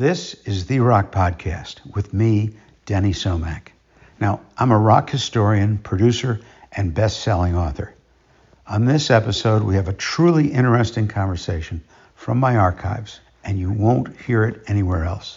This is The Rock Podcast with me, Denny Somack. Now, I'm a rock historian, producer, and best-selling author. On this episode, we have a truly interesting conversation from my archives, and you won't hear it anywhere else.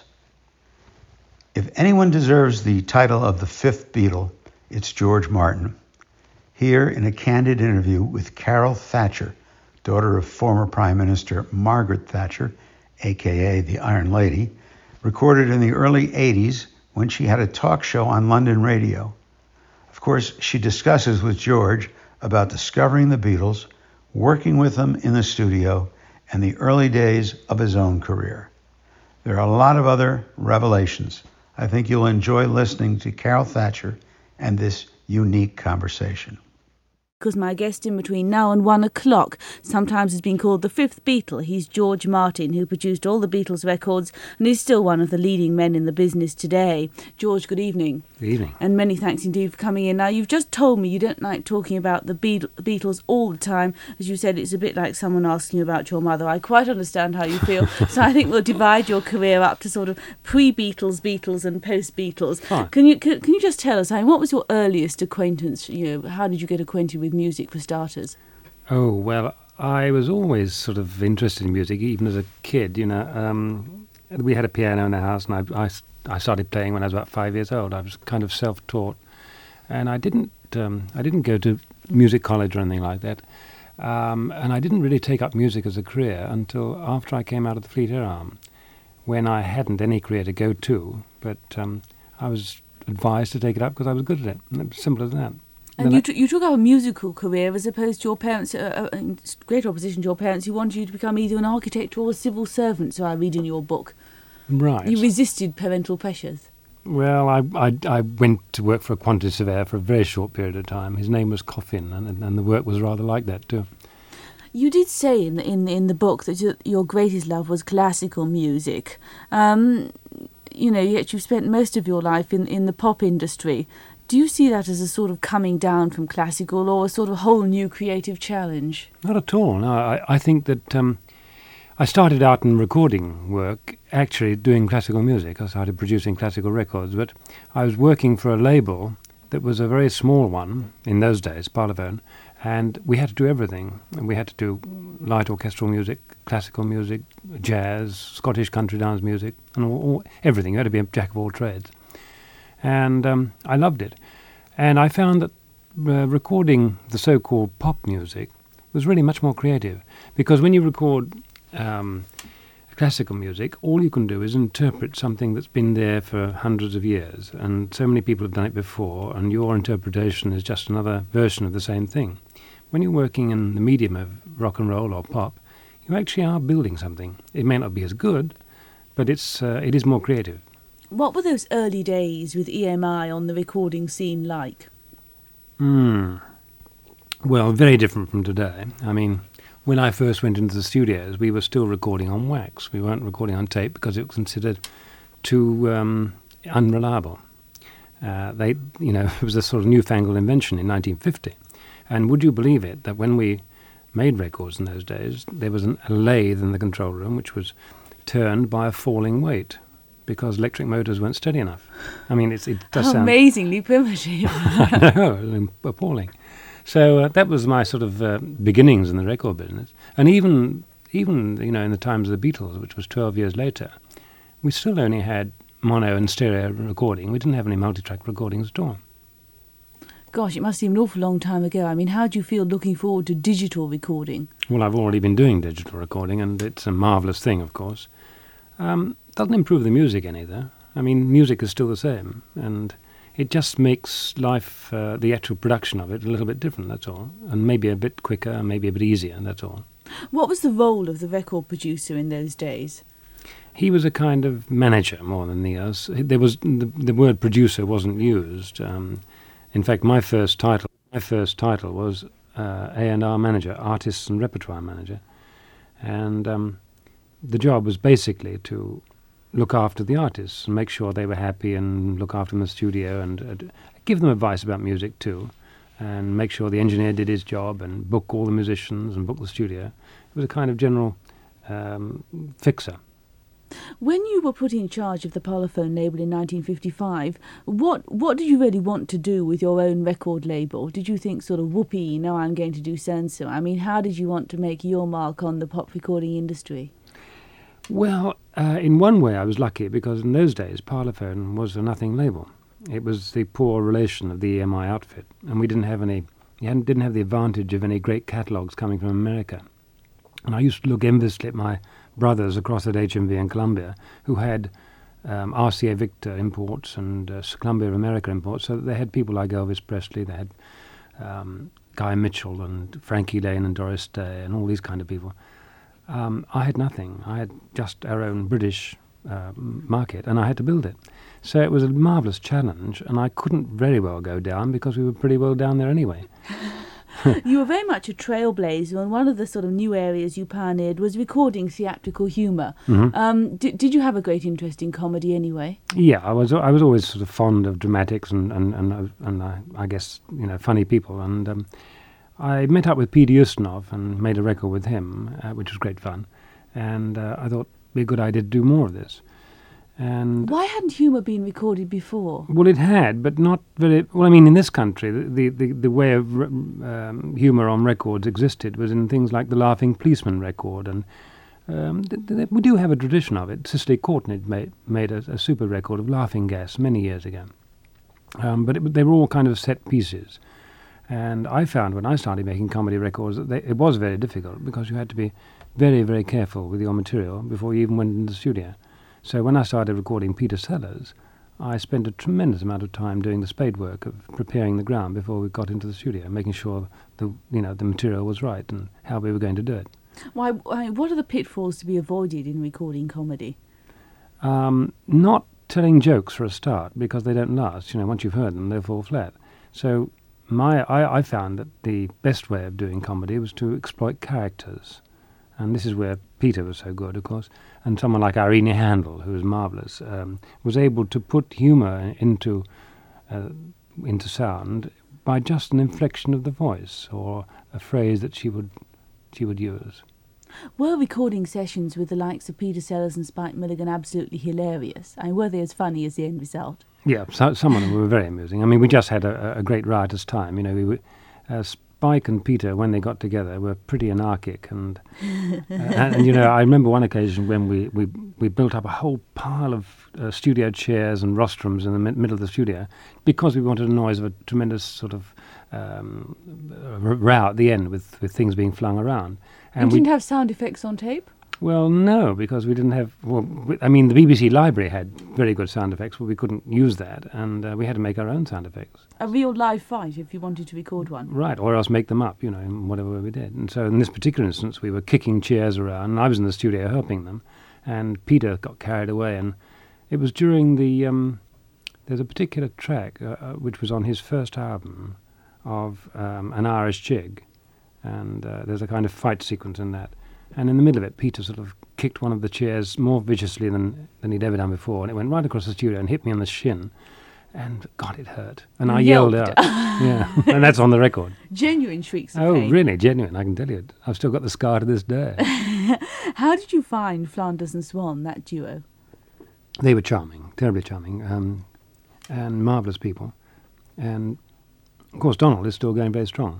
If anyone deserves the title of the fifth Beatle, it's George Martin. Here, in a candid interview with Carol Thatcher, daughter of former Prime Minister Margaret Thatcher, aka the Iron Lady, recorded in the early 80s when she had a talk show on London radio. Of course, she discusses with George about discovering the Beatles, working with them in the studio, and the early days of his own career. There are a lot of other revelations. I think you'll enjoy listening to Carol Thatcher and this unique conversation. Because my guest in between now and 1 o'clock sometimes has been called the fifth Beatle. He's George Martin, who produced all the Beatles records and is still one of the leading men in the business today. George, good evening. Good evening. And many thanks indeed for coming in. Now, you've just told me you don't like talking about the Beatles all the time. As you said, it's a bit like someone asking you about your mother. I quite understand how you feel. So I think we'll divide your career up to sort of pre-Beatles, Beatles and post-Beatles. Fine. Can you just tell us, what was your earliest acquaintance? How did you get acquainted with music for starters? Oh, well, I was always sort of interested in music, even as a kid, We had a piano in the house, and I started playing when I was about 5 years old. I was kind of self-taught, and I didn't go to music college or anything like that, and I didn't really take up music as a career until after I came out of the Fleet Air Arm, when I hadn't any career to go to, but I was advised to take it up because I was good at it, and it was simple as that. And you took up a musical career as opposed to your parents, in great opposition to your parents, who wanted you to become either an architect or a civil servant, so I read in your book. Right. You resisted parental pressures. Well, I went to work for a quantity surveyor for a very short period of time. His name was Coffin, and the work was rather like that too. You did say in the book that your greatest love was classical music. Yet you've spent most of your life in the pop industry. Do you see that as a sort of coming down from classical or a sort of whole new creative challenge? Not at all. No, I think that I started out in recording work, actually doing classical music. I started producing classical records, but I was working for a label that was a very small one in those days, Parlophone, and we had to do everything. And we had to do light orchestral music, classical music, jazz, Scottish country dance music, and everything. You had to be a jack of all trades. And I loved it. And I found that recording the so-called pop music was really much more creative. Because when you record classical music, all you can do is interpret something that's been there for hundreds of years. And so many people have done it before, and your interpretation is just another version of the same thing. When you're working in the medium of rock and roll or pop, you actually are building something. It may not be as good, but it is more creative. What were those early days with EMI on the recording scene like? Well, very different from today. I mean, when I first went into the studios, we were still recording on wax. We weren't recording on tape because it was considered too unreliable. It was a sort of newfangled invention in 1950. And would you believe it, that when we made records in those days, there was a lathe in the control room which was turned by a falling weight, because electric motors weren't steady enough. I mean, it does sound amazingly primitive. I know, appalling. So that was my sort of beginnings in the record business. And even in the times of the Beatles, which was 12 years later, we still only had mono and stereo recording. We didn't have any multi-track recordings at all. Gosh, it must seem an awful long time ago. I mean, how do you feel looking forward to digital recording? Well, I've already been doing digital recording, and it's a marvellous thing, of course. Doesn't improve the music any, though. I mean, music is still the same, and it just makes life, the actual production of it, a little bit different, that's all. And maybe a bit quicker, maybe a bit easier, that's all. What was the role of the record producer in those days? He was a kind of manager more than the others. There was the word producer wasn't used. In fact, my first title was A&R manager, artists and repertoire manager, and the job was basically to look after the artists and make sure they were happy and look after them in the studio and give them advice about music too, and make sure the engineer did his job and book all the musicians and book the studio. It was a kind of general fixer. When you were put in charge of the Parlophone label in 1955, what did you really want to do with your own record label? Did you think sort of, whoopee, now I'm going to do so-and-so? I mean, how did you want to make your mark on the pop recording industry? Well, in one way I was lucky, because in those days Parlophone was a nothing label. It was the poor relation of the EMI outfit, and we didn't have the advantage of any great catalogues coming from America. And I used to look enviously at my brothers across at HMV and Columbia, who had RCA Victor imports and Columbia America imports, so they had people like Elvis Presley, they had Guy Mitchell and Frankie Lane and Doris Day and all these kind of people. I had nothing. I had just our own British market, and I had to build it. So it was a marvellous challenge, and I couldn't very well go down because we were pretty well down there anyway. You were very much a trailblazer, and one of the sort of new areas you pioneered was recording theatrical humour. Mm-hmm. Did you have a great interest in comedy anyway? Yeah, I was always sort of fond of dramatics and I guess, funny people. And I met up with Peter Ustinov and made a record with him, which was great fun. And I thought it'd be a good idea to do more of this. And why hadn't humour been recorded before? Well, it had, but not very. Well, I mean, in this country, the way of humour on records existed was in things like the Laughing Policeman record, and we do have a tradition of it. Cicely Courtney made a super record of Laughing Gas many years ago, but they were all kind of set pieces. And I found when I started making comedy records that it was very difficult, because you had to be very, very careful with your material before you even went into the studio. So when I started recording Peter Sellers, I spent a tremendous amount of time doing the spade work of preparing the ground before we got into the studio, making sure the material was right and how we were going to do it. What are the pitfalls to be avoided in recording comedy? Not telling jokes for a start, because they don't last. Once you've heard them, they fall flat. So I found that the best way of doing comedy was to exploit characters. And this is where Peter was so good, of course. And someone like Irene Handel, who was marvellous, was able to put humour into sound by just an inflection of the voice or a phrase that she would use. Were recording sessions with the likes of Peter Sellers and Spike Milligan absolutely hilarious? Were they as funny as the end result? Yeah, some of them were very amusing. I mean, we just had a great riotous time. Spike and Peter, when they got together, were pretty anarchic, and I remember one occasion when we built up a whole pile of studio chairs and rostrums in the middle of the studio, because we wanted a noise of a tremendous sort of row at the end with things being flung around. And you didn't have sound effects on tape? Well, no, because we didn't have. The BBC library had very good sound effects, but we couldn't use that, and we had to make our own sound effects. A real live fight, if you wanted to record one. Right, or else make them up, in whatever way we did. And so in this particular instance, we were kicking chairs around, and I was in the studio helping them, and Peter got carried away, and it was during there's a particular track which was on his first album of An Irish Jig, and there's a kind of fight sequence in that. And in the middle of it, Peter sort of kicked one of the chairs more viciously than he'd ever done before, and it went right across the studio and hit me on the shin. And God, it hurt. And I yelled out. Yeah, and that's on the record. Genuine shrieks of Oh, pain. really? Genuine, I can tell you. I've still got the scar to this day. How did you find Flanders and Swan, that duo? They were charming, terribly charming, and marvellous people. And, of course, Donald is still going very strong.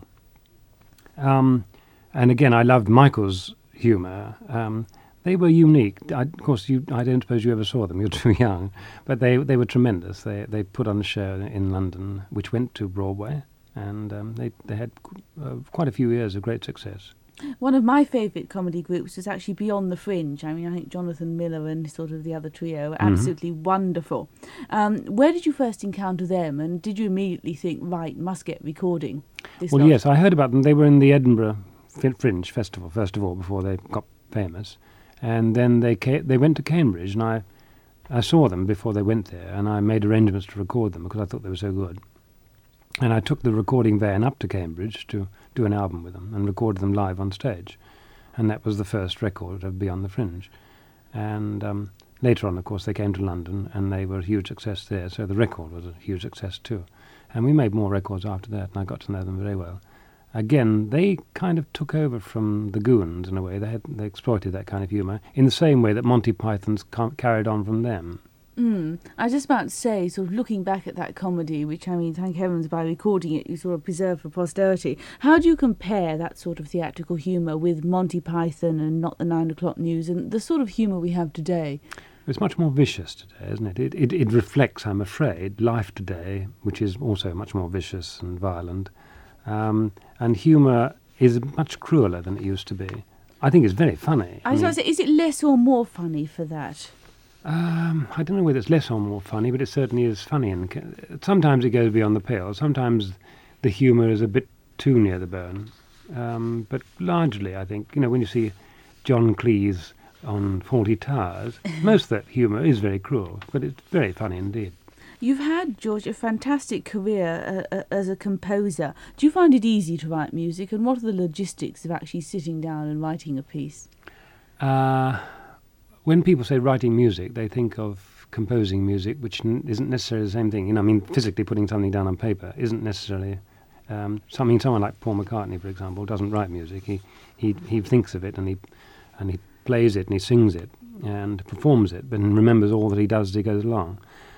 And again, I loved Michael's humour. They were unique. I don't suppose you ever saw them. You're too young, but they were tremendous. They put on a show in London, which went to Broadway, and they had quite a few years of great success. One of my favourite comedy groups was actually Beyond the Fringe. I think Jonathan Miller and sort of the other trio were absolutely wonderful. Where did you first encounter them, and did you immediately think, right, must get recording this lot? Yes, I heard about them. They were in the Edinburgh Fringe Festival, first of all, before they got famous. And then they went to Cambridge, and I saw them before they went there, and I made arrangements to record them because I thought they were so good. And I took the recording van up to Cambridge to do an album with them and recorded them live on stage. And that was the first record of Beyond the Fringe. And later on, of course, they came to London, and they were a huge success there, so the record was a huge success too. And we made more records after that, and I got to know them very well. again, they kind of took over from the Goons in a way. They exploited that kind of humour in the same way that Monty Python's carried on from them. I was just about to say, sort of looking back at that comedy, which, I mean, thank heavens by recording it, you sort of preserved for posterity. How do you compare that sort of theatrical humour with Monty Python and Not the 9 O'Clock News and the sort of humour we have today? It's much more vicious today, isn't it? It reflects, I'm afraid, life today, which is also much more vicious and violent. And humour is much crueler than it used to be. I think it's very funny. I was going to say, is it less or more funny for that? I don't know whether it's less or more funny, but it certainly is funny. And sometimes it goes beyond the pale. Sometimes the humour is a bit too near the bone. But largely, I think, when you see John Cleese on Fawlty Towers, most of that humour is very cruel, but it's very funny indeed. You've had, George, a fantastic career as a composer. Do you find it easy to write music, and what are the logistics of actually sitting down and writing a piece? When people say writing music, they think of composing music, which isn't necessarily the same thing. Physically putting something down on paper isn't necessarily someone like Paul McCartney, for example, doesn't write music. He thinks of it and he plays it and he sings it and performs it, but remembers all that he does as he goes along.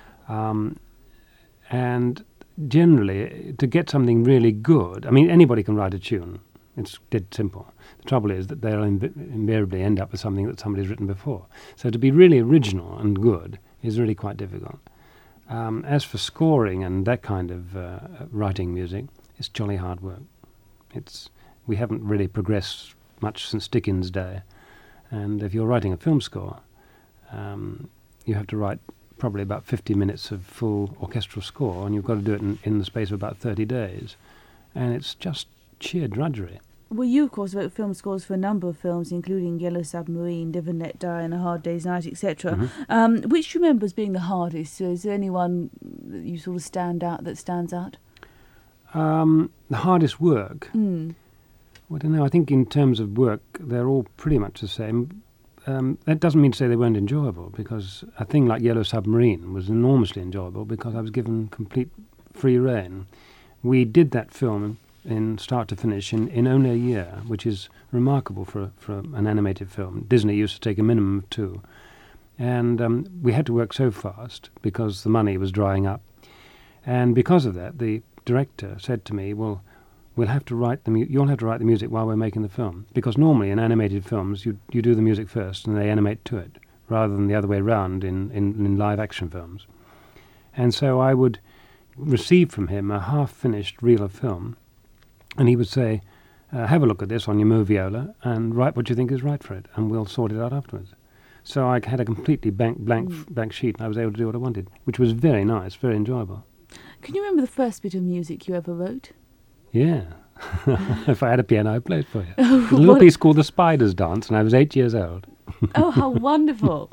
And generally, to get something really good, anybody can write a tune. It's dead simple. The trouble is that they'll invariably end up with something that somebody's written before. So to be really original and good is really quite difficult. As for scoring and that kind of writing music, it's jolly hard work. We haven't really progressed much since Dickens' day. And if you're writing a film score, you have to write probably about 50 minutes of full orchestral score, and you've got to do it in the space of about 30 days. And it's just sheer drudgery. Well, you, of course, wrote film scores for a number of films, including Yellow Submarine, Live and Let Die, and A Hard Day's Night, etc. Mm-hmm. Which do you remember as being the hardest? So is there anyone that you sort of stands out? The hardest work? Well, I don't know. I think in terms of work, they're all pretty much the same. That doesn't mean to say they weren't enjoyable, because a thing like Yellow Submarine was enormously enjoyable because I was given complete free rein. We did that film in start to finish in only a year, which is remarkable for an animated film. Disney used to take a minimum of 2. And we had to work so fast because the money was drying up. And because of that, the director said to me, well, you'll have to write the music while we're making the film. Because normally in animated films, you do the music first and they animate to it, rather than the other way around in live action films. And so I would receive from him a half-finished reel of film, and he would say, have a look at this on your Moviola and write what you think is right for it, and we'll sort it out afterwards. So I had a completely blank sheet, and I was able to do what I wanted, which was very nice, very enjoyable. Can you remember the first bit of music you ever wrote? Yeah. If I had a piano, I'd play it for you. A little piece called The Spider's Dance, and I was 8 years old. Oh, how wonderful.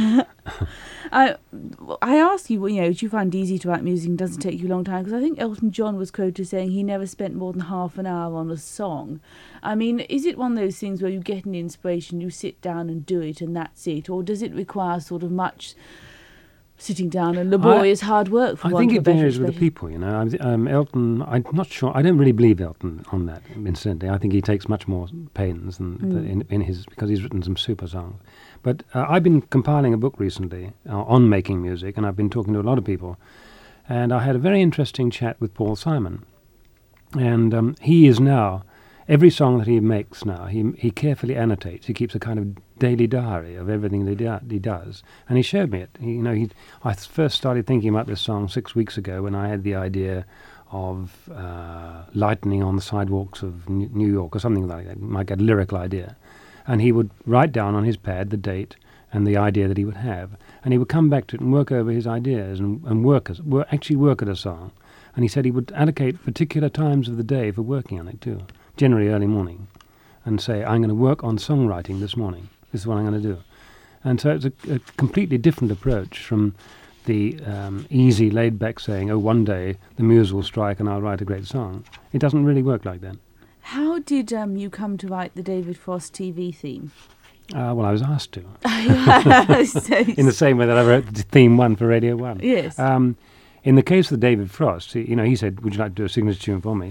I asked you, do you find it easy to write music and doesn't take you a long time? Because I think Elton John was quoted saying he never spent more than half an hour on a song. Is it one of those things where you get an inspiration, you sit down and do it and that's it? Or does it require sort of much sitting down and laborious hard work for one? I think it varies with the people, Elton, I'm not sure. I don't really believe Elton on that, incidentally. I think he takes much more pains than in his, because he's written some super songs. But I've been compiling a book recently on making music, and I've been talking to a lot of people. And I had a very interesting chat with Paul Simon. And he is now, every song that he makes now, he carefully annotates. He keeps a kind of daily diary of everything that he does. And he showed me it. I first started thinking about this song 6 weeks ago when I had the idea of lightning on the sidewalks of New York or something like that. Like a lyrical idea. And he would write down on his pad the date and the idea that he would have. And he would come back to it and work over his ideas and actually work at a song. And he said he would allocate particular times of the day for working on it too, generally early morning, and say, I'm going to work on songwriting this morning. This is what I'm going to do. And so it's a completely different approach from the easy, laid-back saying, oh, one day the muse will strike and I'll write a great song. It doesn't really work like that. How did you come to write the David Frost TV theme? Well, I was asked to. In the same way that I wrote the theme 1 for Radio 1. Yes. In the case of David Frost, he said, would you like to do a signature tune for me?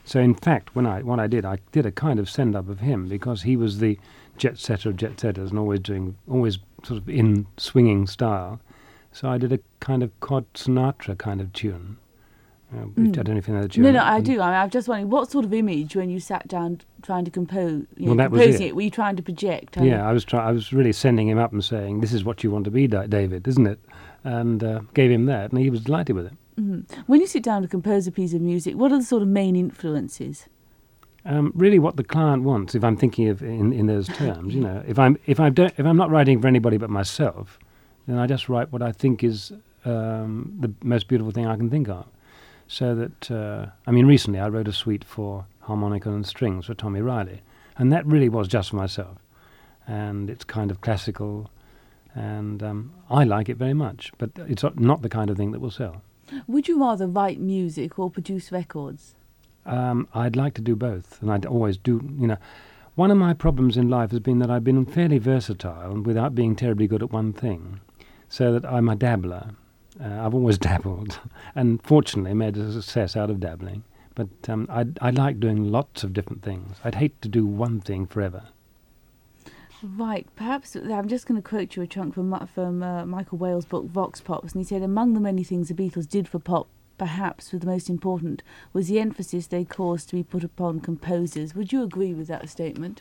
So in fact, what I did a kind of send-up of him, because he was the jet-setter of jet-setters and always sort of in swinging style. So I did a kind of Cod Sinatra kind of tune. I don't know if you know the tune. No, I do. I'm just wondering, what sort of image, when you sat down trying to compose, that was composing it. were you trying to project? I was really sending him up and saying, "This is what you want to be, David, isn't it?" And gave him that, and he was delighted with it. Mm-hmm. When you sit down to compose a piece of music, what are the sort of main influences? Really, what the client wants. If I'm thinking of in those terms, if I'm not writing for anybody but myself, then I just write what I think is the most beautiful thing I can think of. So that, recently I wrote a suite for harmonica and strings for Tommy Riley, and that really was just for myself. And it's kind of classical, and I like it very much, but it's not the kind of thing that will sell. Would you rather write music or produce records? I'd like to do both, and I'd always do, One of my problems in life has been that I've been fairly versatile without being terribly good at one thing, so that I'm a dabbler. I've always dabbled, and fortunately made a success out of dabbling. But I like doing lots of different things. I'd hate to do one thing forever. Right, perhaps I'm just going to quote you a chunk from Michael Wales' book Vox Pops, and he said, among the many things the Beatles did for pop, perhaps the most important was the emphasis they caused to be put upon composers. Would you agree with that statement?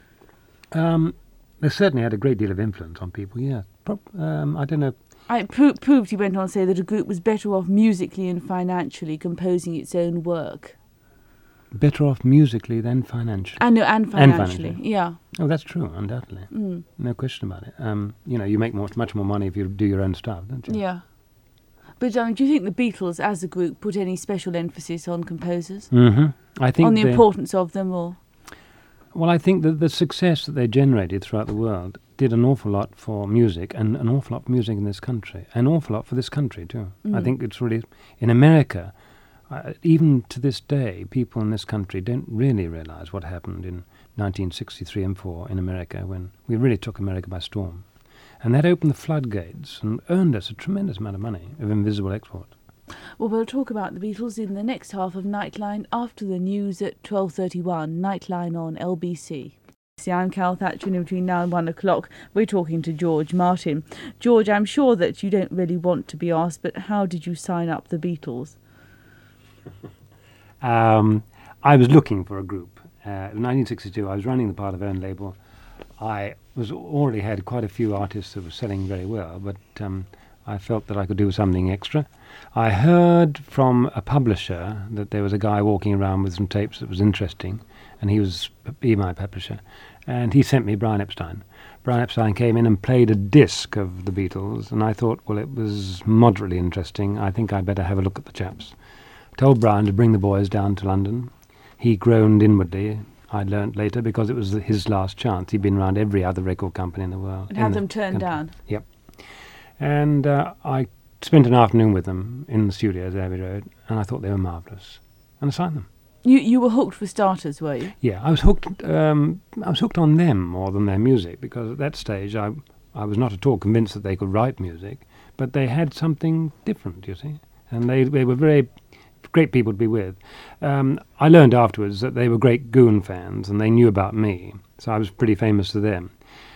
They certainly had a great deal of influence on people, yeah. I don't know. It proved, he went on to say, that a group was better off musically and financially composing its own work. Better off musically than financially. And financially, yeah. Oh, that's true, undoubtedly. No question about it. You make much more money if you do your own stuff, don't you? Yeah. But do you think the Beatles, as a group, put any special emphasis on composers? Mm-hmm. I think on the importance of them, or? Well, I think that the success that they generated throughout the world did an awful lot for music, and an awful lot for music in this country, an awful lot for this country too. I think it's really, in America, even to this day, people in this country don't really realize what happened in 1963 and 4 in America, when we really took America by storm. And that opened the floodgates and earned us a tremendous amount of money of invisible export. Well, we'll talk about the Beatles in the next half of Nightline after the news at 12:31. Nightline on LBC. See, I'm Cal Thatcher, and between now and 1 o'clock, we're talking to George Martin. George, I'm sure that you don't really want to be asked, but how did you sign up the Beatles? I was looking for a group. In 1962, I was running the Part of Own label. I already had quite a few artists that were selling very well, but I felt that I could do something extra. I heard from a publisher that there was a guy walking around with some tapes that was interesting, and he was my publisher, and he sent me Brian Epstein. Brian Epstein came in and played a disc of the Beatles, and I thought, well, it was moderately interesting. I think I'd better have a look at the chaps. Told Brian to bring the boys down to London. He groaned inwardly, I learnt later, because it was his last chance. He'd been around every other record company in the world. And had them turned down? Yep. And I spent an afternoon with them in the studios at Abbey Road, and I thought they were marvellous. And I signed them. You were hooked for starters, were you? Yeah, I was hooked. I was hooked on them more than their music, because at that stage I was not at all convinced that they could write music, but they had something different, you see. And they were very great people to be with. I learned afterwards that they were great Goon fans, and they knew about me, so I was pretty famous to them.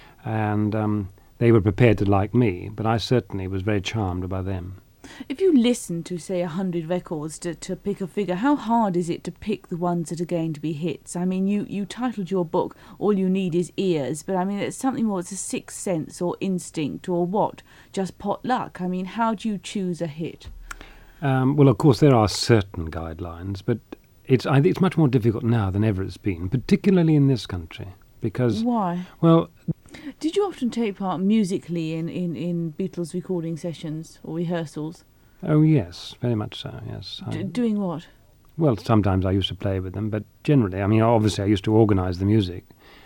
And they were prepared to like me, but I certainly was very charmed by them. If you listen to, say, 100 records to pick a figure, how hard is it to pick the ones that are going to be hits? I mean, you titled your book, All You Need Is Ears, but I mean, it's something more, it's a sixth sense or instinct or what? Just pot luck? I mean, how do you choose a hit? Well, of course, there are certain guidelines, but I think it's much more difficult now than ever it's been, particularly in this country, because... Why? Well... Did you often take part musically in Beatles recording sessions or rehearsals? Oh, yes, very much so, yes. Doing what? Well, sometimes I used to play with them, but generally, I mean, obviously I used to organise the music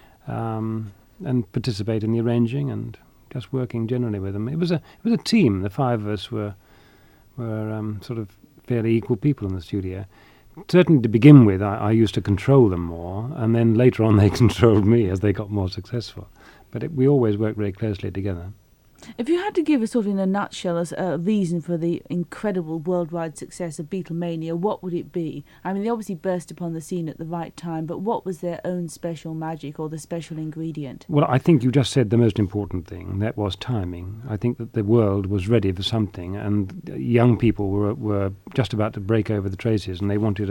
and participate in the arranging and just working generally with them. It was a team. The five of us were sort of fairly equal people in the studio. Certainly to begin with, I used to control them more, and then later on they controlled me as they got more successful. But we always worked very closely together. If you had to give a sort of in a nutshell a reason for the incredible worldwide success of Beatlemania, what would it be? I mean, they obviously burst upon the scene at the right time, but what was their own special magic or the special ingredient? Well, I think you just said the most important thing. That was timing. I think that the world was ready for something, and young people were just about to break over the traces, and they wanted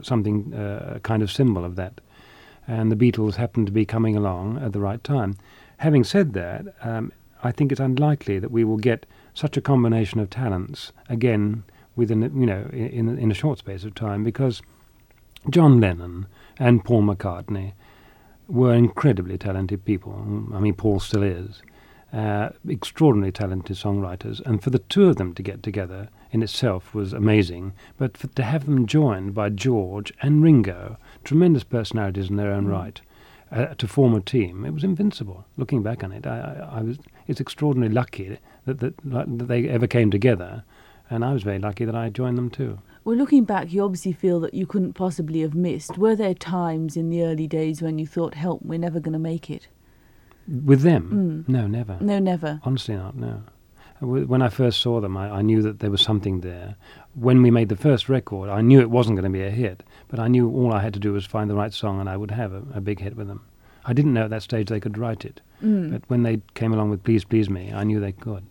a kind of symbol of that. And the Beatles happened to be coming along at the right time. Having said that, I think it's unlikely that we will get such a combination of talents again within, in a short space of time, because John Lennon and Paul McCartney were incredibly talented people. I mean, Paul still is. Extraordinarily talented songwriters, and for the two of them to get together in itself was amazing, but to have them joined by George and Ringo, tremendous personalities in their own right, to form a team, it was invincible. Looking back on it, it's extraordinarily lucky that they ever came together, and I was very lucky that I joined them too. Well, looking back, you obviously feel that you couldn't possibly have missed. Were there times in the early days when you thought, help, we're never going to make it? With them? No, never. No, never. Honestly not, no. When I first saw them, I knew that there was something there. When we made the first record, I knew it wasn't going to be a hit, but I knew all I had to do was find the right song and I would have a big hit with them. I didn't know at that stage they could write it, but when they came along with Please Please Me, I knew they could.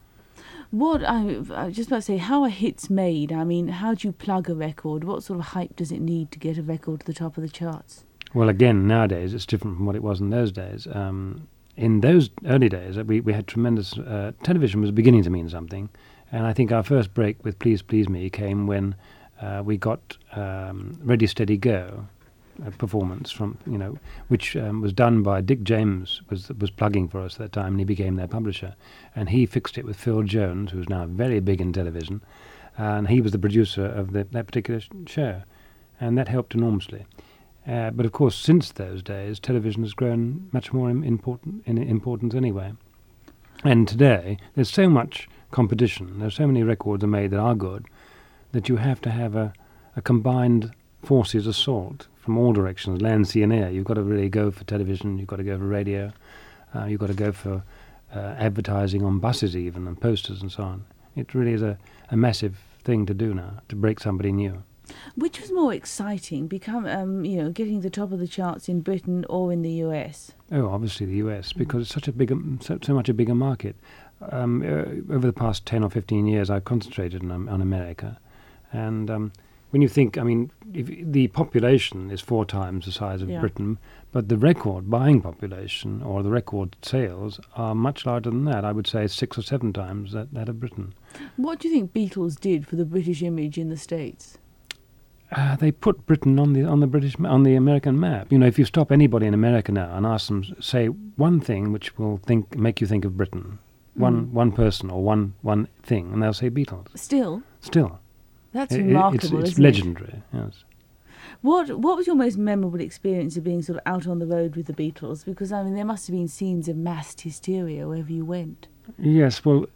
I was just about to say, how are hits made? I mean, how do you plug a record? What sort of hype does it need to get a record to the top of the charts? Well, again, nowadays it's different from what it was in those days. In those early days, we had tremendous... television was beginning to mean something, and I think our first break with Please Please Me came when we got Ready Steady Go, a performance from, which was done by Dick James, was plugging for us at that time, and he became their publisher. And he fixed it with Phil Jones, who's now very big in television, and he was the producer of that particular show, and that helped enormously. But of course, since those days, television has grown much more in importance anyway. And today, there's so much competition, there's so many records are made that are good, that you have to have a combined forces assault from all directions, land, sea and air. You've got to really go for television, you've got to go for radio, you've got to go for advertising on buses even, and posters and so on. It really is a massive thing to do now, to break somebody new. Which was more exciting, getting the top of the charts in Britain or in the US? Oh, obviously the US, because it's such a bigger, so much a bigger market. Over the past 10 or 15 years, I've concentrated on America, and when you think, if the population is 4 times the size of Britain, but the record buying population or the record sales are much larger than that. I would say 6 or 7 times that of Britain. What do you think Beatles did for the British image in the States? They put Britain on the American map. If you stop anybody in America now and ask them, say one thing which will make you think of Britain, one person or one thing, and they'll say Beatles. Still. That's remarkable. It's legendary. Yes. What was your most memorable experience of being sort of out on the road with the Beatles? Because there must have been scenes of mass hysteria wherever you went. Yes. Well,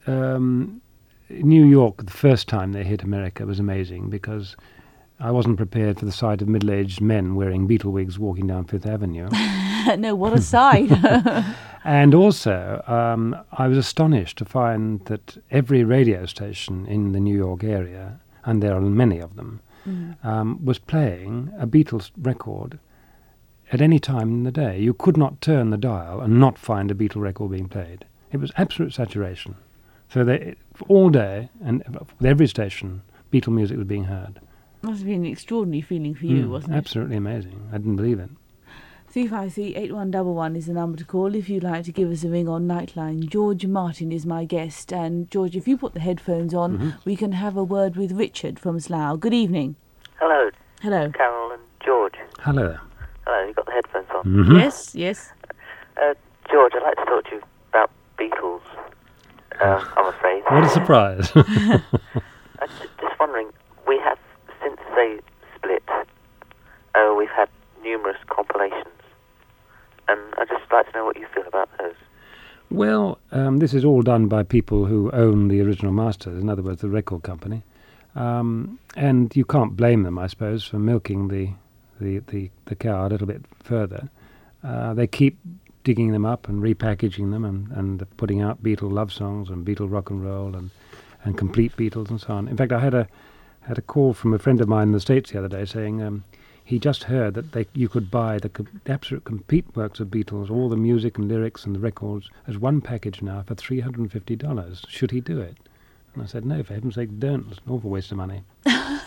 New York, the first time they hit America, was amazing because I wasn't prepared for the sight of middle-aged men wearing Beatle wigs walking down Fifth Avenue. No, what a sight. And also, I was astonished to find that every radio station in the New York area, and there are many of them, was playing a Beatles record at any time in the day. You could not turn the dial and not find a Beatle record being played. It was absolute saturation. So all day, and with every station, Beatle music was being heard. Must have been an extraordinary feeling for you, wasn't it? Absolutely amazing. I didn't believe it. 353-8111 is the number to call if you'd like to give us a ring on Nightline. George Martin is my guest, and George, if you put the headphones on, we can have a word with Richard from Slough. Good evening. Hello. Hello. Carol and George. Hello. Hello, you got the headphones on? Mm-hmm. Yes. George, I'd like to talk to you about Beatles, I'm afraid. What a surprise. I'm just wondering, we have, since they split, we've had numerous compilations, and I'd just like to know what you feel about those. Well, this is all done by people who own the original masters, in other words, the record company. And you can't blame them, I suppose, for milking the cow a little bit further. They keep digging them up and repackaging them and putting out Beatle love songs and Beatle rock and roll and complete Beatles and so on. In fact, I had a call from a friend of mine in the States the other day saying he just heard that you could buy the absolute complete works of Beatles, all the music and lyrics and the records, as one package now for $350. Should he do it? And I said, no, for heaven's sake, don't. It's an awful waste of money. Yeah,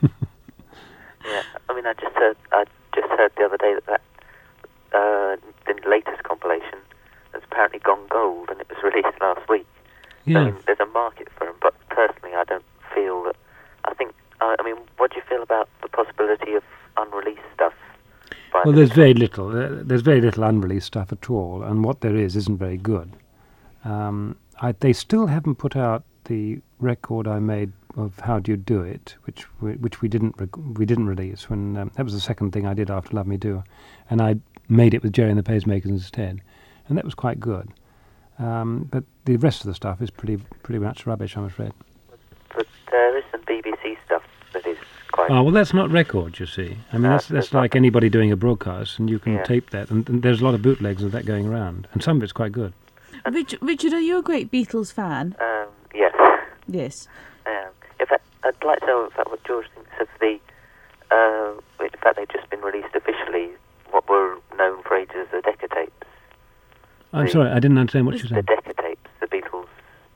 I mean, I just heard the other day that the latest compilation has apparently gone gold, and it was released last week. Yeah. So, I mean, there's a market for them, but personally, I don't feel that. I mean, what do you feel about the possibility of unreleased stuff? Well, there's very little. There's very little unreleased stuff at all, and what there is isn't very good. They still haven't put out the record I made of How Do You Do It, which we didn't release. When that was the second thing I did after Love Me Do, and I made it with Jerry and the Pacemakers instead, and that was quite good. But the rest of the stuff is pretty much rubbish, I'm afraid. But there is some BBC stuff that is quite... Oh, well, that's not records, you see. I mean, that's like anybody doing a broadcast, and you can tape that, and there's a lot of bootlegs of that going around, and some of it's quite good. Richard, are you a great Beatles fan? Yes. Yes. In fact, I'd like to know what George thinks of the... in fact, they've just been released officially, what were known for ages as the Decca tapes. I'm sorry, I didn't understand what you The said. Decca tapes, the Beatles'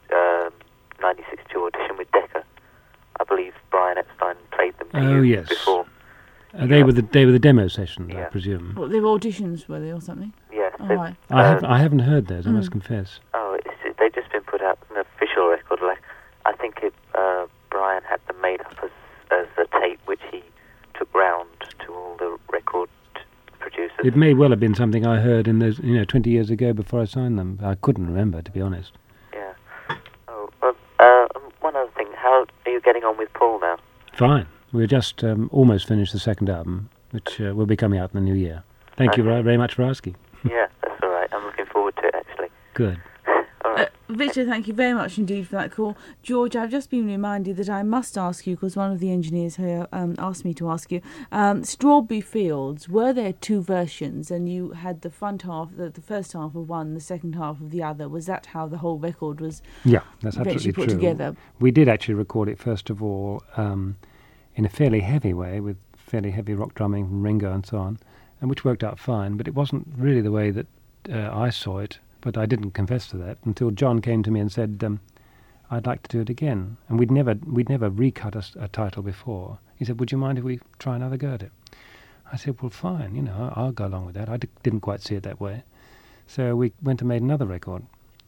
1962 audition with Decca. I believe Brian Epstein played them to you before. They were the demo sessions, I Yeah. presume. What, they were auditions, were they, or something? Yeah. Oh, So, right. I haven't heard those, I must confess. they've just been put out an official record. Like, I think Brian had them made up as a tape which he took round to all the record producers. It may well have been something I heard in those, 20 years ago before I signed them. I couldn't remember, to be honest. Yeah. Oh, well, one other thing. How are you getting on with Paul now? Fine. We're just almost finished the second album, which will be coming out in the new year. Thank you very much for asking. Yeah, that's all right. I'm looking forward to it, actually. Good. All right. Richard, thank you very much indeed for that call. George, I've just been reminded that I must ask you, because one of the engineers here asked me to ask you, Strawberry Fields, were there two versions, and you had the front half, the first half of one, the second half of the other? Was that how the whole record was Yeah, that's eventually absolutely put true. together? We did actually record it, first of all, in a fairly heavy way, with fairly heavy rock drumming from Ringo and so on, and which worked out fine, but it wasn't really the way that I saw it. But I didn't confess to that until John came to me and said, I'd like to do it again. And we'd never recut a title before. He said, would you mind if we try another go at it? I said, well, fine, I'll go along with that. I didn't quite see it that way. So we went and made another record,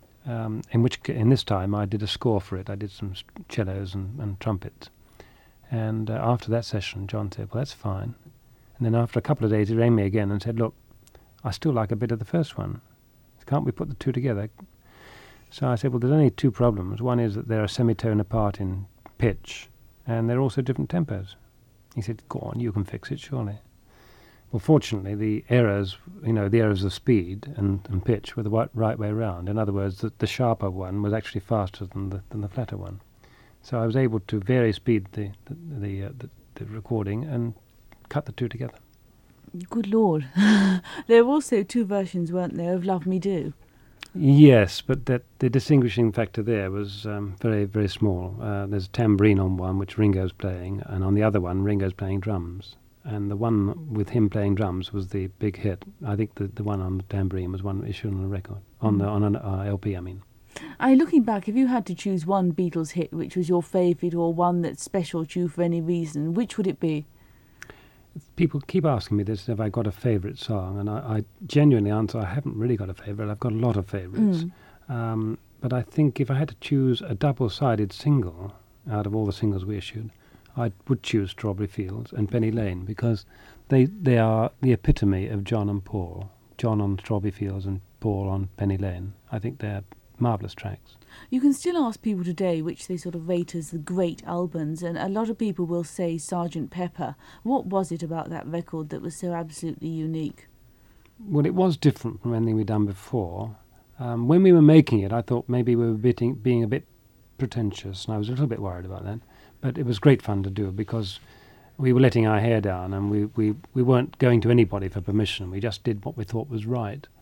in this time I did a score for it. I did some cellos and trumpets. And after that session, John said, well, that's fine. And then after a couple of days, he rang me again and said, look, I still like a bit of the first one. Can't we put the two together? So I said, well, there's only two problems. One is that they're a semitone apart in pitch, and they're also different tempos. He said, go on, you can fix it, surely. Well, fortunately, the errors of speed and pitch were the right way around. In other words, the sharper one was actually faster than the flatter one. So I was able to vary speed the recording and cut the two together. Good Lord. There were also two versions, weren't there, of Love Me Do? Yes, but the distinguishing factor there was very, very small. There's a tambourine on one, which Ringo's playing, and on the other one, Ringo's playing drums. And the one with him playing drums was the big hit. I think the one on the tambourine was one issued on a record, on an LP, I mean. Looking back, if you had to choose one Beatles hit which was your favourite, or one that's special to you for any reason, which would it be? People keep asking me this, have I got a favourite song? And I genuinely answer, I haven't really got a favourite. I've got a lot of favourites. But I think if I had to choose a double-sided single out of all the singles we issued, I would choose Strawberry Fields and Penny Lane, because they are the epitome of John and Paul. John on Strawberry Fields and Paul on Penny Lane. I think they're marvellous tracks. You can still ask people today which they sort of rate as the great albums, and a lot of people will say Sgt. Pepper. What was it about that record that was so absolutely unique? Well, it was different from anything we'd done before. When we were making it, I thought maybe we were being a bit pretentious, and I was a little bit worried about that. But it was great fun to do, because we were letting our hair down, and we weren't going to anybody for permission. We just did what we thought was right.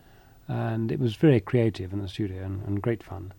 and it was very creative in the studio and great fun.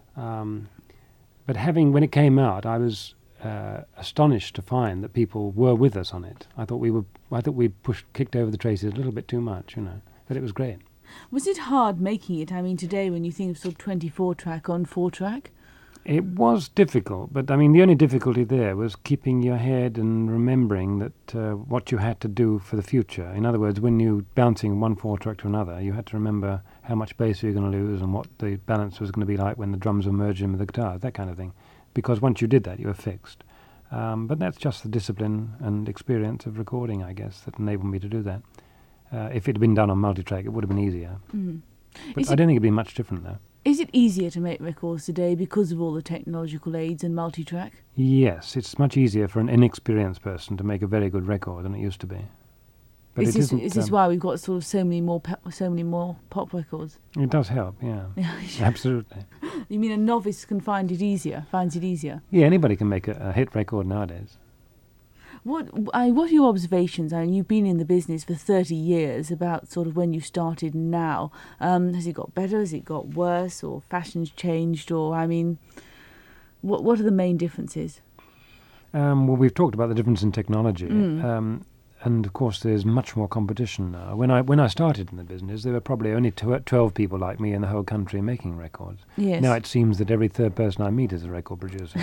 But when it came out, I was astonished to find that people were with us on it. I thought we kicked over the traces a little bit too much, but it was great. Was it hard making it? I mean, today when you think of sort of 24-track on 4-track? It was difficult, but I mean, the only difficulty there was keeping your head and remembering that what you had to do for the future. In other words, when you bouncing one 4-track to another, you had to remember how much bass you were going to lose and what the balance was going to be like when the drums were merged in with the guitar, that kind of thing. Because once you did that, you were fixed. But that's just the discipline and experience of recording, I guess, that enabled me to do that. If it had been done on multi-track, it would have been easier. Mm. But I don't think it'd be much different now. Is it easier to make records today because of all the technological aids and multi-track? Yes, it's much easier for an inexperienced person to make a very good record than it used to be. But is this why we've got sort of so many more pop records? It does help, yeah. Absolutely. You mean a novice finds it easier? Yeah, anybody can make a hit record nowadays. What are your observations? I mean, you've been in the business for 30 years, about sort of when you started and now. Has it got better? Has it got worse? Or fashion's changed? Or, I mean, what are the main differences? Well, we've talked about the difference in technology. And, of course, there's much more competition now. When I started in the business, there were probably only 12 people like me in the whole country making records. Yes. Now it seems that every third person I meet is a record producer,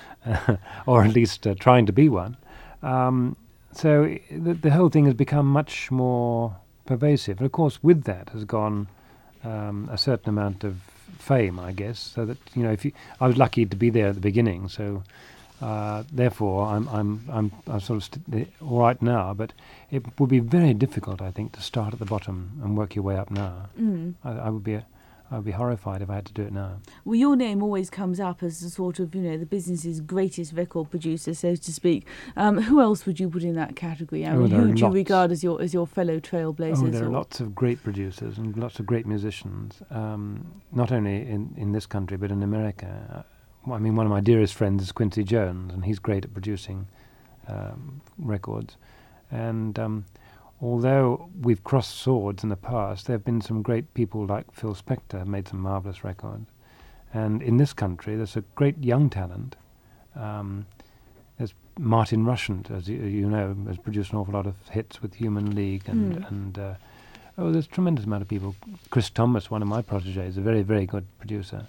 or at least trying to be one. So the whole thing has become much more pervasive. And of course, with that has gone a certain amount of fame, I guess. So that I was lucky to be there at the beginning. So therefore, I'm sort of all right now. But it would be very difficult, I think, to start at the bottom and work your way up now. I would be horrified if I had to do it now. Well, your name always comes up as a sort of, the business's greatest record producer, so to speak. Who else would you put in that category? I mean, who do you regard as your fellow trailblazers? There are lots of great producers and lots of great musicians, not only in this country but in America. I mean, one of my dearest friends is Quincy Jones, and he's great at producing records. And although we've crossed swords in the past, there have been some great people like Phil Spector who made some marvellous records. And in this country, there's a great young talent. There's Martin Rushent, as you know, has produced an awful lot of hits with Human League. And there's a tremendous amount of people. Chris Thomas, one of my protégés, a very, very good producer.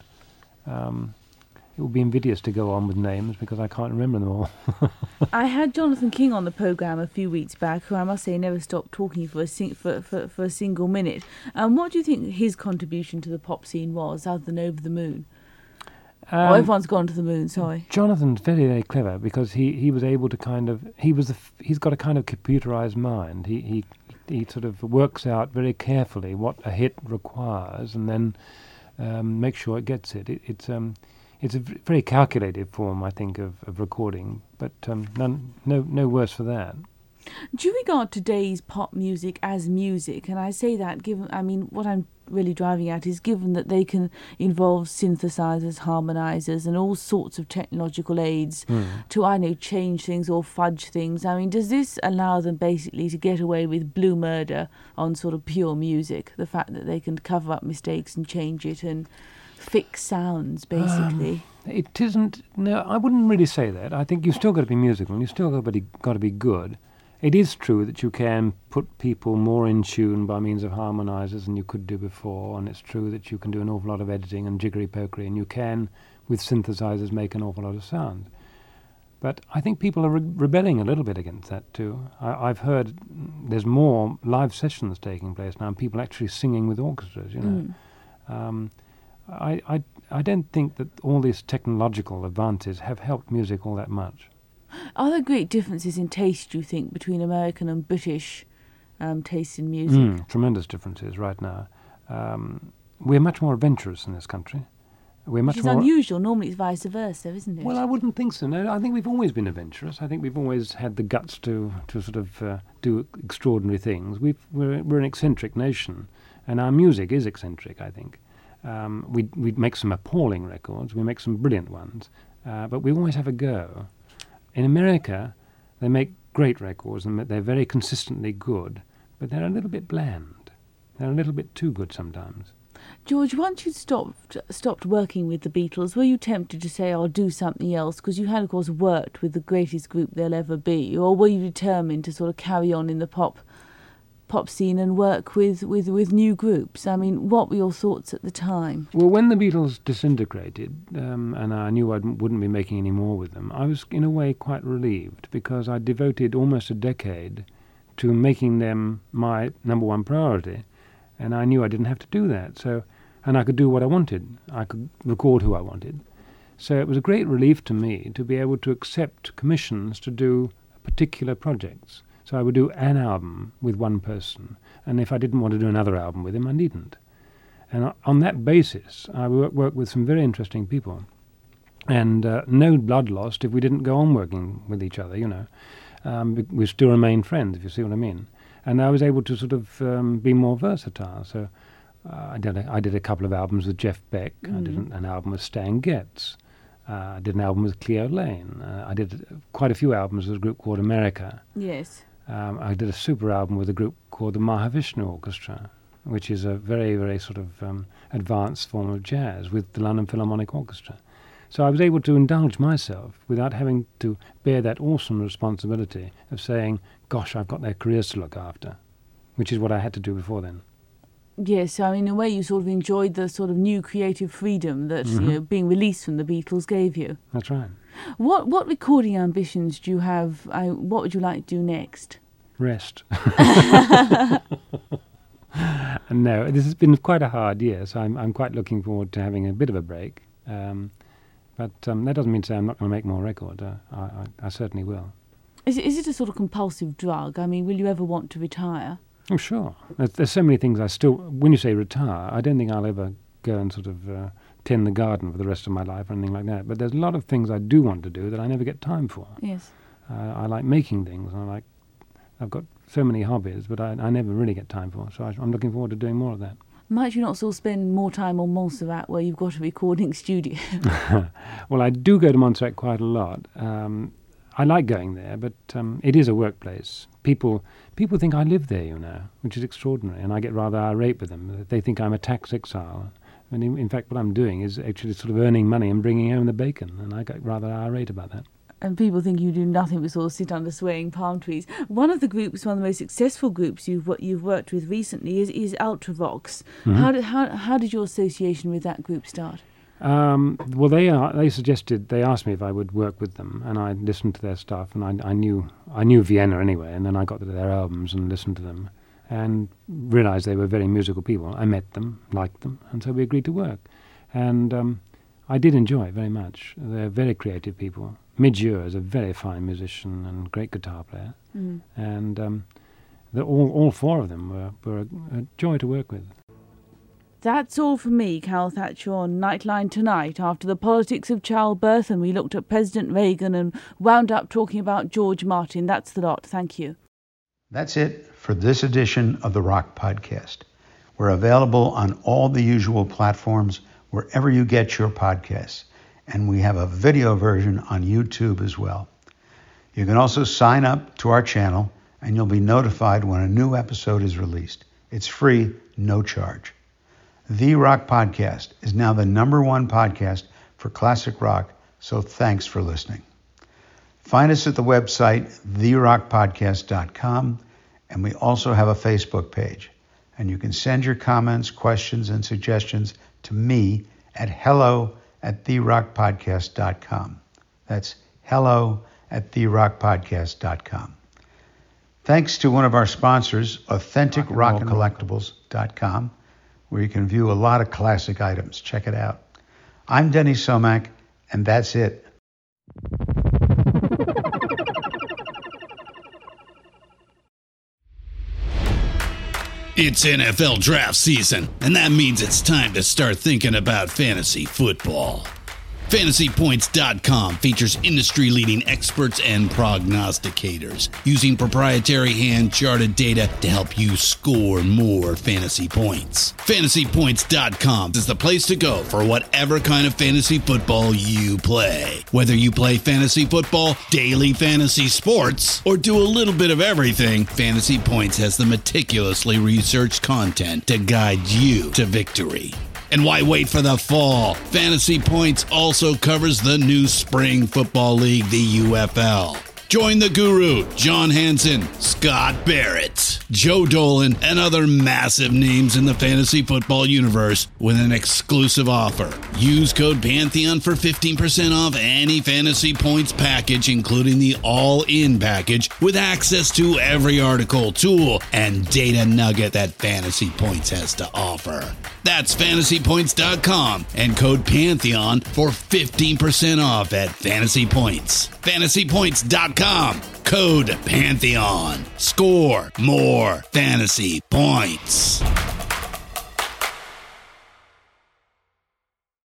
It would be invidious to go on with names because I can't remember them all. I had Jonathan King on the programme a few weeks back, who I must say never stopped talking for a single minute. What do you think his contribution to the pop scene was, other than Over the Moon? Everyone's gone to the moon, sorry. Jonathan's very, very clever because he was able to he's got a kind of computerized mind. He sort of works out very carefully what a hit requires and then makes sure it gets it. It's a very calculated form, I think, of recording, but no worse for that. Do you regard today's pop music as music? And I say that what I'm really driving at is given that they can involve synthesizers, harmonizers, and all sorts of technological aids to, change things or fudge things. I mean, does this allow them basically to get away with blue murder on sort of pure music? The fact that they can cover up mistakes and change it and fix sounds, basically. It isn't. No, I wouldn't really say that. I think you've still got to be musical and you've still got to be good. It is true that you can put people more in tune by means of harmonizers than you could do before, and it's true that you can do an awful lot of editing and jiggery-pokery, and you can, with synthesizers, make an awful lot of sound. But I think people are rebelling a little bit against that too. I've heard there's more live sessions taking place now, and people actually singing with orchestras, I don't think that all these technological advances have helped music all that much. Are there great differences in taste, do you think, between American and British taste in music? Tremendous differences right now. We're much more adventurous in this country. Which is unusual. Normally it's vice versa, isn't it? Well, I wouldn't think so. No, I think we've always been adventurous. I think we've always had the guts to sort of do extraordinary things. We're an eccentric nation, and our music is eccentric, I think. We make some appalling records, we make some brilliant ones, but we always have a go. In America, they make great records and they're very consistently good, but they're a little bit bland. They're a little bit too good sometimes. George, once you stopped working with the Beatles, were you tempted to say, I'll do something else? Because you had, of course, worked with the greatest group there'll ever be. Or were you determined to sort of carry on in the pop scene and work with new groups? I mean, what were your thoughts at the time? Well, when the Beatles disintegrated, and I knew I wouldn't be making any more with them, I was, in a way, quite relieved, because I devoted almost a decade to making them my number one priority. And I knew I didn't have to do that. And I could do what I wanted. I could record who I wanted. So it was a great relief to me to be able to accept commissions to do particular projects. So I would do an album with one person. And if I didn't want to do another album with him, I needn't. And on that basis, I worked with some very interesting people. And no blood lost if we didn't go on working with each other, you know. We still remain friends, if you see what I mean. And I was able to sort of be more versatile. So I did a couple of albums with Jeff Beck. I did an album with Stan Getz. I did an album with Cleo Lane. I did quite a few albums with a group called America. Yes. I did a super album with a group called the Mahavishnu Orchestra, which is a very, very sort of advanced form of jazz with the London Philharmonic Orchestra. So I was able to indulge myself without having to bear that awesome responsibility of saying, gosh, I've got their careers to look after, which is what I had to do before then. Yes, I mean, in a way you sort of enjoyed the sort of new creative freedom that you know, being released from the Beatles gave you. That's right. What recording ambitions do you have? What would you like to do next? Rest. No, this has been quite a hard year, so I'm quite looking forward to having a bit of a break. But that doesn't mean to say I'm not going to make more records. I certainly will. Is it a sort of compulsive drug? I mean, will you ever want to retire? Oh, sure. There's so many things I still... When you say retire, I don't think I'll ever go and sort of tend the garden for the rest of my life or anything like that. But there's a lot of things I do want to do that I never get time for. Yes. I like making things. I've got so many hobbies, but I never really get time for. So I'm looking forward to doing more of that. Might you not sort of spend more time on Montserrat where you've got a recording studio? Well, I do go to Montserrat quite a lot. I like going there, but it is a workplace. People think I live there, you know, which is extraordinary, and I get rather irate with them. They think I'm a tax exile. And in fact, what I'm doing is actually sort of earning money and bringing home the bacon, and I get rather irate about that. And people think you do nothing but sort of sit under swaying palm trees. One of the most successful groups you've worked with recently is Ultravox. Mm-hmm. How did your association with that group start? Well, they asked me if I would work with them, and I listened to their stuff, and I knew Vienna anyway, and then I got to their albums and listened to them, and realised they were very musical people. I met them, liked them, and so we agreed to work. And I did enjoy it very much. They're very creative people. Midge Ure is a very fine musician and great guitar player, and all four of them were a joy to work with. That's all from me, Carol Thatcher, on Nightline tonight. After the politics of childbirth, and we looked at President Reagan and wound up talking about George Martin. That's the lot. Thank you. That's it for this edition of the Rock Podcast. We're available on all the usual platforms wherever you get your podcasts, and we have a video version on YouTube as well. You can also sign up to our channel, and you'll be notified when a new episode is released. It's free, no charge. The Rock Podcast is now the #1 podcast for classic rock, so thanks for listening. Find us at the website, therockpodcast.com, and we also have a Facebook page. And you can send your comments, questions, and suggestions to me at hello@therockpodcast.com. That's hello@therockpodcast.com. Thanks to one of our sponsors, AuthenticRockandCollectibles.com, where you can view a lot of classic items. Check it out. I'm Denny Somack, and that's it. It's NFL draft season, and that means it's time to start thinking about fantasy football. FantasyPoints.com features industry-leading experts and prognosticators using proprietary hand-charted data to help you score more fantasy points. FantasyPoints.com is the place to go for whatever kind of fantasy football you play. Whether you play fantasy football, daily fantasy sports, or do a little bit of everything, Fantasy Points has the meticulously researched content to guide you to victory. And why wait for the fall? Fantasy Points also covers the new spring football league, the UFL. Join the guru, John Hansen, Scott Barrett, Joe Dolan, and other massive names in the fantasy football universe with an exclusive offer. Use code Pantheon for 15% off any Fantasy Points package, including the all-in package, with access to every article, tool, and data nugget that Fantasy Points has to offer. That's FantasyPoints.com and code Pantheon for 15% off at Fantasy Points. FantasyPoints.com, code Pantheon. Score more fantasy points.